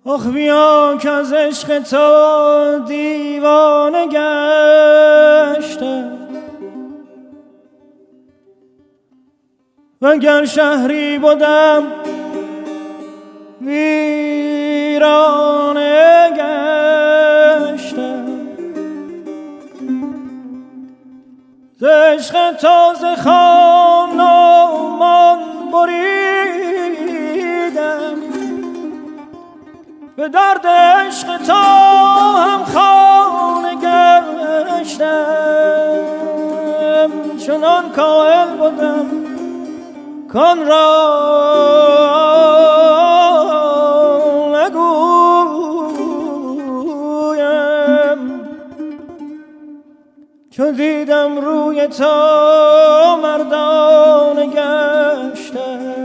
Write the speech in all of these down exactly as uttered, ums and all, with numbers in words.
آخ بیا که از عشق تو دیوانه گشتم، وگر شهری بودم ویرانه گشتم. ز عشق تو ز خان و مان بریدم، به درد عشق تو هم خانه گشتم. چنان کائل بودم کان را نگویم، چون دیدم روی تو مردانه گشتم.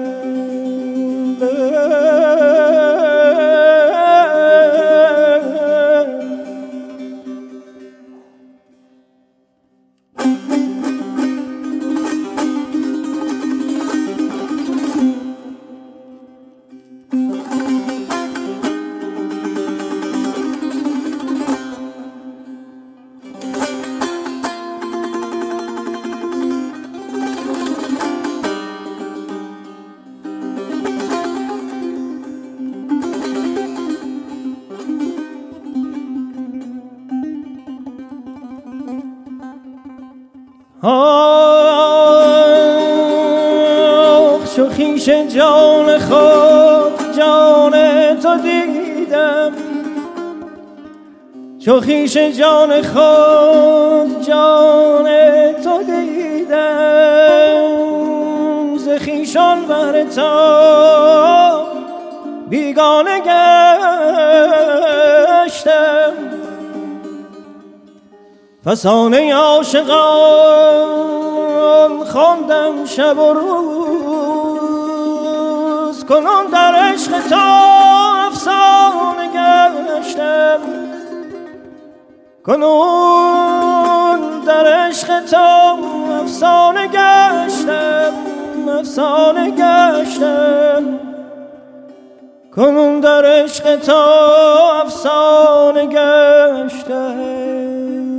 آخ چو خویش جان خود جان تو دیدم، چو خویش جان خود جان تو دیدم، ز خویشان بهر تو بیگانه گشتم. فسانه عاشقان خواندم شب و روز، کنون در عشق تو افسانه گشتم، کنون در عشق تو افسانه گشتم، افسانه گشتم، کنون در عشق تو افسانه گشتم.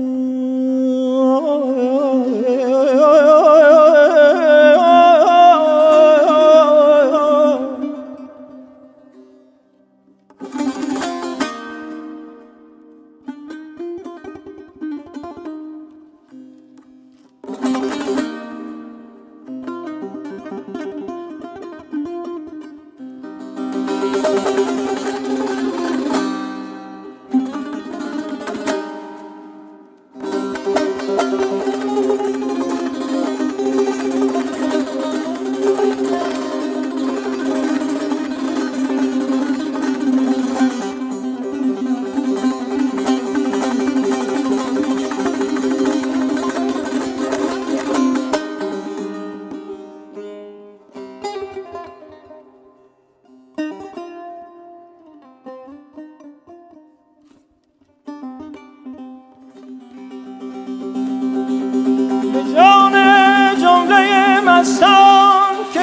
جان جمله مستان که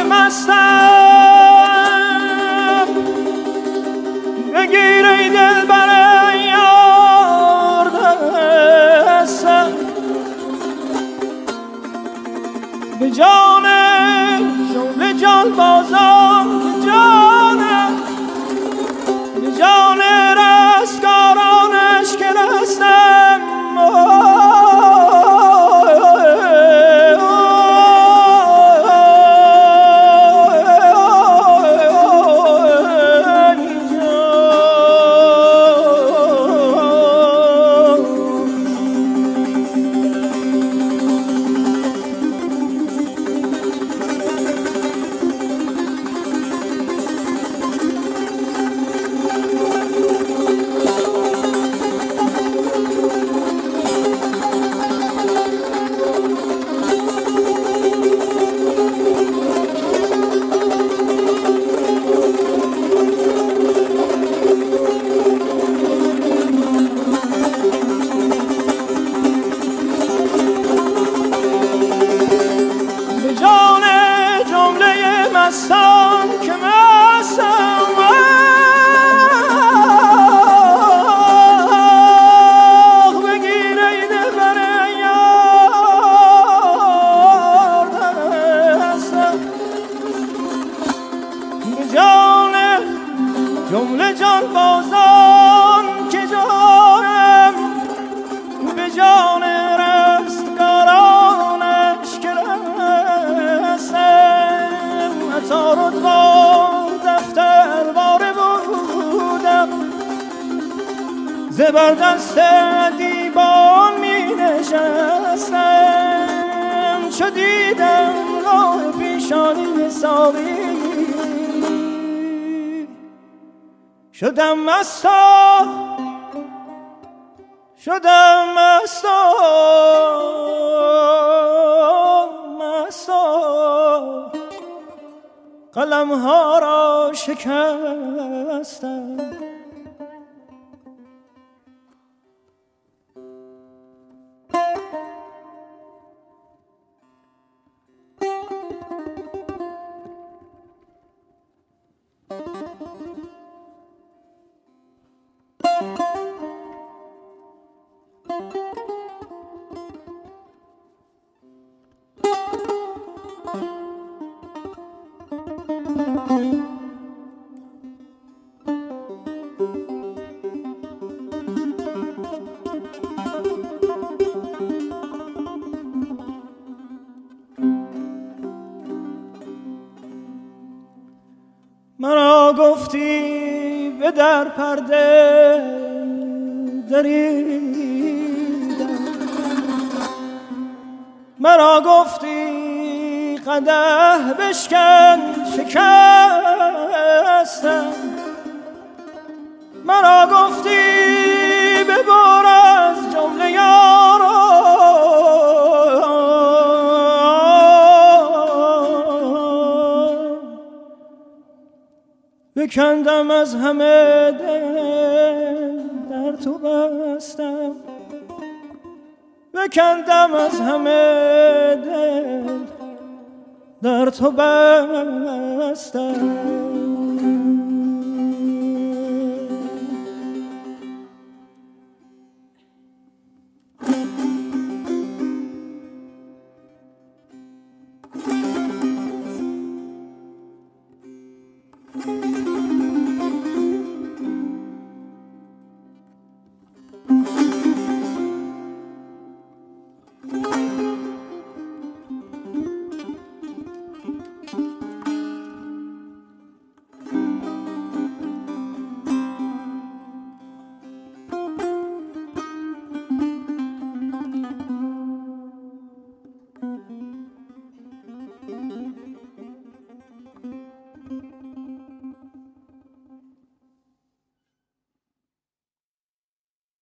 مستم، بگیر ای دلبر یار دستم. به جان جمله جان بازان که جانم، به جان رستگارانش که رستم. جمله جان بازان که جانم به جان رستگارانش که رسم حتی رتبا دفتر باره بودم زبر دست دیبان می نشستم چو دیدم راه پیشانی ساقی شدم مستا شدم مستا مستا قلم ها را شکستم مرا گفتی به در پرده دریدم مرا گفتی قدح بشکن شکستم مرا گفتی ببر از جمله یاران بکندم از همه دل در تو بستم بکندم از همه دل در تو بستم